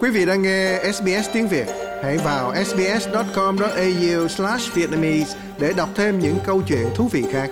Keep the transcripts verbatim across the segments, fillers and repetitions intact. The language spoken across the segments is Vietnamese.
Quý vị đang nghe ét bê ét tiếng Việt. Hãy vào ét bê ét chấm com chấm a u slash vietnamese để đọc thêm những câu chuyện thú vị khác.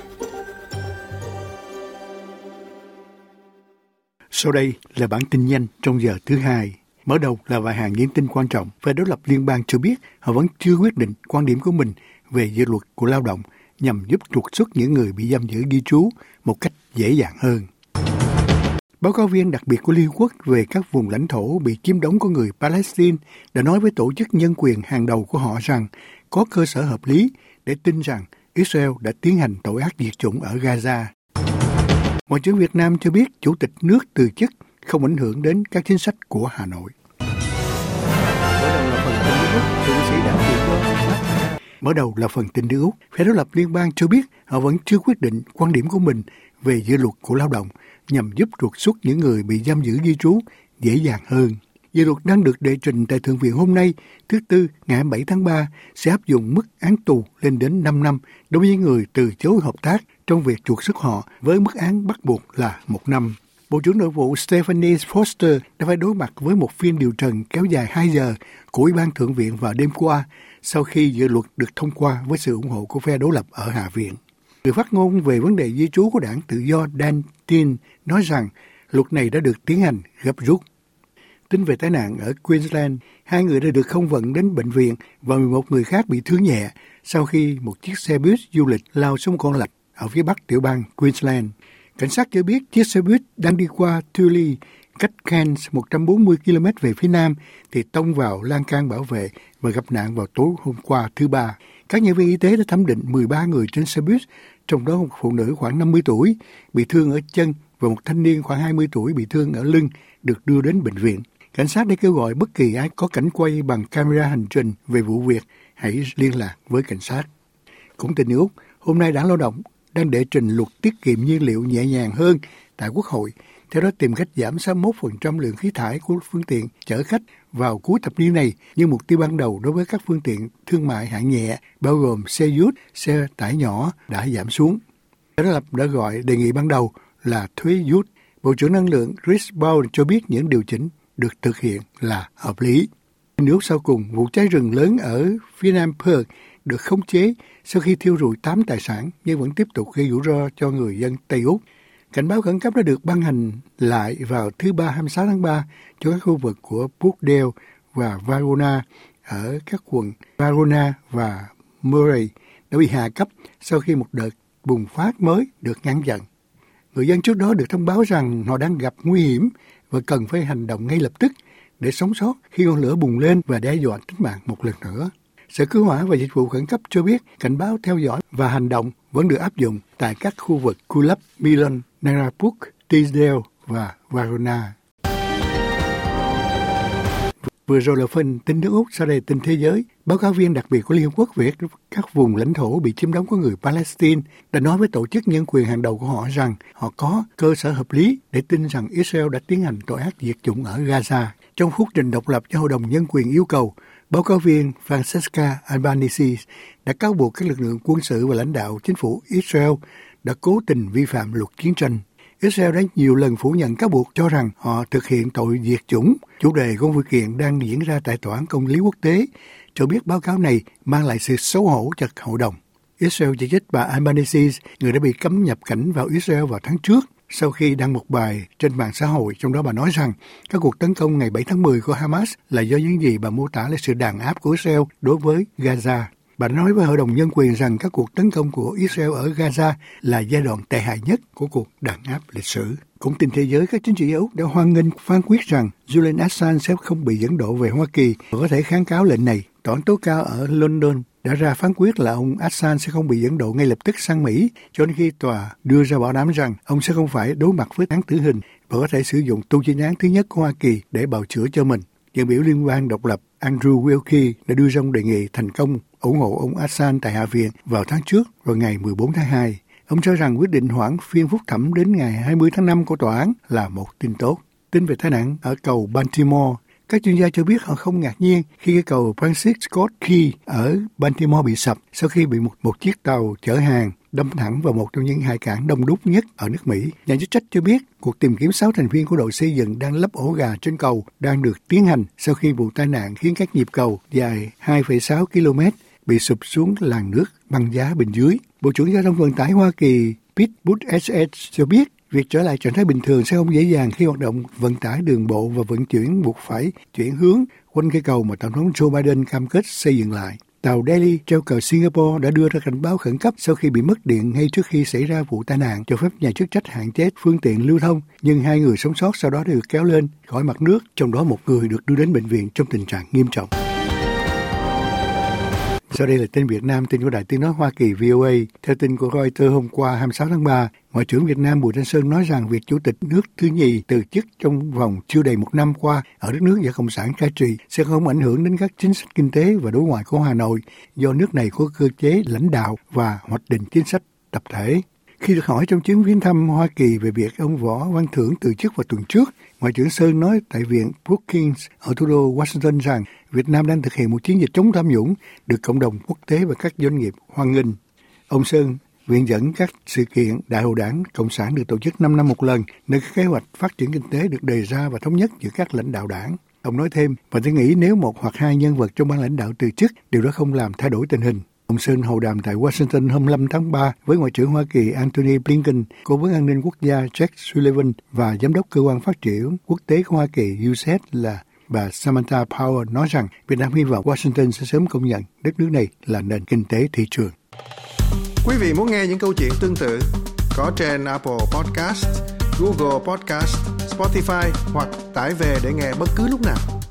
Sau đây là bản tin nhanh trong giờ thứ hai. Mở đầu là vài hàng những tin quan trọng. Phe đối lập liên bang cho biết họ vẫn chưa quyết định quan điểm của mình về dự luật của lao động nhằm giúp trục xuất những người bị giam giữ ghi trú một cách dễ dàng hơn. Báo cáo viên đặc biệt của Liên Hợp Quốc về các vùng lãnh thổ bị chiếm đóng của người Palestine đã nói với tổ chức nhân quyền hàng đầu của họ rằng có cơ sở hợp lý để tin rằng Israel đã tiến hành tội ác diệt chủng ở Gaza. Ngoại trưởng Việt Nam cho biết Chủ tịch nước từ chức không ảnh hưởng đến các chính sách của Hà Nội. Mở đầu là phần tin nước Úc. Phe đối lập liên bang cho biết họ vẫn chưa quyết định quan điểm của mình về dự luật của lao động nhằm giúp trục xuất những người bị giam giữ di trú dễ dàng hơn. Dự luật đang được đệ trình tại Thượng viện hôm nay, thứ Tư, ngày bảy tháng ba, sẽ áp dụng mức án tù lên đến năm năm đối với những người từ chối hợp tác trong việc trục xuất họ với mức án bắt buộc là một năm. Bộ trưởng Nội vụ Stephanie Foster đã phải đối mặt với một phiên điều trần kéo dài hai giờ của Ủy ban Thượng viện vào đêm qua sau khi dự luật được thông qua với sự ủng hộ của phe đối lập ở Hạ viện. Người phát ngôn về vấn đề di trú của đảng Tự do Dan Tehan nói rằng luật này đã được tiến hành gấp rút. Tin về tai nạn ở Queensland, hai người đã được không vận đến bệnh viện và mười một người khác bị thương nhẹ sau khi một chiếc xe buýt du lịch lao xuống con lạch ở phía bắc tiểu bang Queensland. Cảnh sát cho biết chiếc xe buýt đang đi qua Thurley, cách Cairns một trăm bốn mươi ki lô mét về phía nam, thì tông vào lan can bảo vệ và gặp nạn vào tối hôm qua thứ Ba. Các nhân viên y tế đã thẩm định mười ba người trên xe buýt, trong đó một phụ nữ khoảng năm mươi tuổi bị thương ở chân và một thanh niên khoảng hai mươi tuổi bị thương ở lưng được đưa đến bệnh viện. Cảnh sát đã kêu gọi bất kỳ ai có cảnh quay bằng camera hành trình về vụ việc hãy liên lạc với cảnh sát. Cũng tin Úc, hôm nay Đảng Lao động đang đệ trình luật tiết kiệm nhiên liệu nhẹ nhàng hơn tại Quốc hội, theo đó tìm cách giảm sáu mươi mốt phần trăm lượng khí thải của phương tiện chở khách vào cuối thập niên này như mục tiêu ban đầu đối với các phương tiện thương mại hạng nhẹ, bao gồm xe dút, xe tải nhỏ đã giảm xuống. Đảng Lao động đã gọi đề nghị ban đầu là thuế dút. Bộ trưởng Năng lượng Chris Bowen cho biết những điều chỉnh được thực hiện là hợp lý. Nước sau cùng, vụ cháy rừng lớn ở phía nam Perth được khống chế sau khi thiêu rụi tám tài sản nhưng vẫn tiếp tục gây rủi ro cho người dân Tây Úc. Cảnh báo khẩn cấp đã được ban hành lại vào thứ Ba hai mươi sáu tháng ba cho các khu vực của Brookdale và Varona ở các quận Varona và Murray đã bị hạ cấp sau khi một đợt bùng phát mới được ngăn chặn. Người dân trước đó được thông báo rằng họ đang gặp nguy hiểm và cần phải hành động ngay lập tức để sống sót khi ngọn lửa bùng lên và đe dọa tính mạng một lần nữa. Sở Cứu hỏa và Dịch vụ Khẩn cấp cho biết cảnh báo theo dõi và hành động vẫn được áp dụng tại các khu vực Coolab, Milon, Narrabeen, Teesdale và Varona. Vừa rồi là phần tin nước Úc, sau đây tin thế giới. Báo cáo viên đặc biệt của Liên Hợp Quốc về các vùng lãnh thổ bị chiếm đóng của người Palestine đã nói với tổ chức nhân quyền hàng đầu của họ rằng họ có cơ sở hợp lý để tin rằng Israel đã tiến hành tội ác diệt chủng ở Gaza. Trong phúc trình độc lập cho Hội đồng Nhân quyền yêu cầu, báo cáo viên Francesca Albanese đã cáo buộc các lực lượng quân sự và lãnh đạo chính phủ Israel đã cố tình vi phạm luật chiến tranh. Israel đã nhiều lần phủ nhận cáo buộc cho rằng họ thực hiện tội diệt chủng. Chủ đề của vụ kiện đang diễn ra tại Tòa án Công lý Quốc tế, cho biết báo cáo này mang lại sự xấu hổ cho hội đồng. Israel chỉ trích bà Albanese, người đã bị cấm nhập cảnh vào Israel vào tháng trước, sau khi đăng một bài trên mạng xã hội, trong đó bà nói rằng các cuộc tấn công ngày bảy tháng mười của Hamas là do những gì bà mô tả là sự đàn áp của Israel đối với Gaza. Bà nói với Hội đồng Nhân quyền rằng các cuộc tấn công của Israel ở Gaza là giai đoạn tệ hại nhất của cuộc đàn áp lịch sử. Cũng tin thế giới, các chính trị gia Úc đã hoan nghênh phán quyết rằng Julian Assange sẽ không bị dẫn độ về Hoa Kỳ và có thể kháng cáo lệnh này. Tòa án tối cao ở London đã ra phán quyết là ông Assange sẽ không bị dẫn độ ngay lập tức sang Mỹ cho đến khi tòa đưa ra bảo đảm rằng ông sẽ không phải đối mặt với án tử hình và có thể sử dụng tù chính án thứ nhất của Hoa Kỳ để bào chữa cho mình. Dân biểu liên bang độc lập Andrew Wilkie đã đưa ra một đề nghị thành công ủng hộ ông Assange tại Hạ viện vào tháng trước, vào ngày mười bốn tháng hai. Ông cho rằng quyết định hoãn phiên phúc thẩm đến ngày hai mươi tháng năm của tòa án là một tin tốt. Tin về tai nạn ở cầu Baltimore, các chuyên gia cho biết họ không ngạc nhiên khi cái cầu Francis Scott Key ở Baltimore bị sập sau khi bị một, một chiếc tàu chở hàng đâm thẳng vào một trong những hai cảng đông đúc nhất ở nước Mỹ. Nhà chức trách cho biết cuộc tìm kiếm sáu thành viên của đội xây dựng đang lấp ổ gà trên cầu đang được tiến hành sau khi vụ tai nạn khiến các nhịp cầu dài hai phẩy sáu ki lô mét bị sụp xuống làn nước băng giá bên dưới. Bộ trưởng Giao thông Vận tải Hoa Kỳ Pete Buttigieg cho biết việc trở lại trạng thái bình thường sẽ không dễ dàng khi hoạt động vận tải đường bộ và vận chuyển buộc phải chuyển hướng quanh cây cầu mà Tổng thống Joe Biden cam kết xây dựng lại. Tàu Delhi treo cờ Singapore đã đưa ra cảnh báo khẩn cấp sau khi bị mất điện ngay trước khi xảy ra vụ tai nạn, cho phép nhà chức trách hạn chế phương tiện lưu thông, nhưng hai người sống sót sau đó đã được kéo lên khỏi mặt nước, trong đó một người được đưa đến bệnh viện trong tình trạng nghiêm trọng. Sau đây là tin Việt Nam, tin của Đài Tiếng nói Hoa Kỳ vê o a. Theo tin của Reuters hôm qua hai mươi sáu tháng ba, Ngoại trưởng Việt Nam Bùi Thanh Sơn nói rằng việc Chủ tịch nước thứ nhì từ chức trong vòng chưa đầy một năm qua ở đất nước do Cộng sản cai trị sẽ không ảnh hưởng đến các chính sách kinh tế và đối ngoại của Hà Nội, do nước này có cơ chế lãnh đạo và hoạch định chính sách tập thể. Khi được hỏi trong chuyến viếng thăm Hoa Kỳ về việc ông Võ Văn Thưởng từ chức vào tuần trước, Ngoại trưởng Sơn nói tại Viện Brookings ở thủ đô Washington rằng Việt Nam đang thực hiện một chiến dịch chống tham nhũng được cộng đồng quốc tế và các doanh nghiệp hoan nghênh. Ông Sơn viện dẫn các sự kiện Đại hội Đảng Cộng sản được tổ chức năm năm một lần, nơi các kế hoạch phát triển kinh tế được đề ra và thống nhất giữa các lãnh đạo đảng. Ông nói thêm, và tôi nghĩ nếu một hoặc hai nhân vật trong ban lãnh đạo từ chức, điều đó không làm thay đổi tình hình. Ông Sơn hầu đàm tại Washington hôm năm tháng ba với Ngoại trưởng Hoa Kỳ Antony Blinken, Cố vấn an ninh quốc gia Jake Sullivan và Giám đốc Cơ quan Phát triển Quốc tế của Hoa Kỳ U S A I D là bà Samantha Power nói rằng Việt Nam hy vọng Washington sẽ sớm công nhận đất nước này là nền kinh tế thị trường. Quý vị muốn nghe những câu chuyện tương tự có trên Apple Podcast, Google Podcast, Spotify hoặc tải về để nghe bất cứ lúc nào.